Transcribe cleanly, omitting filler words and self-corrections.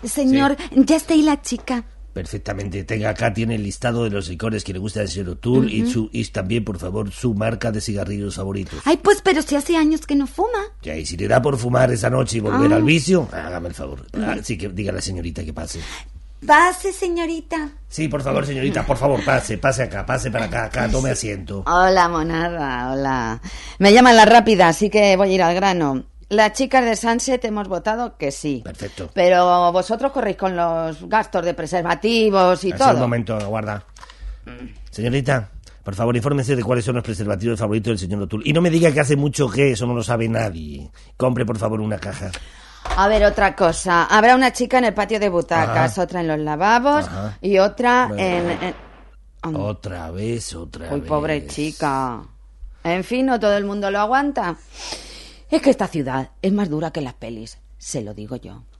Señor, ya está ahí la chica. Perfectamente. Tenga acá, tiene el listado de los licores que le gusta al señor O'Toole y también, por favor, su marca de cigarrillos favoritos. Ay, pues, pero si hace años que no fuma. Ya, y si le da por fumar esa noche y volver al vicio, hágame el favor. Sí, que diga a la señorita que pase. Pase, señorita. Sí, por favor, señorita, por favor, pase acá, pase para acá, tome asiento. Hola, monada, hola. Me llaman la rápida, así que voy a ir al grano. Las chicas de Sunset hemos votado que sí. Perfecto. Pero vosotros corréis con los gastos de preservativos y Así, todo. un momento, aguarda. Señorita, por favor, infórmese de cuáles son los preservativos favoritos del señor O'Toole. Y no me diga que hace mucho que eso no lo sabe nadie. Compre, por favor, una caja. A ver, otra cosa. Habrá una chica en el patio de butacas, otra en los lavabos y otra en... Otra vez. Uy, pobre chica. En fin, no todo el mundo lo aguanta. Es que esta ciudad es más dura que las pelis, se lo digo yo.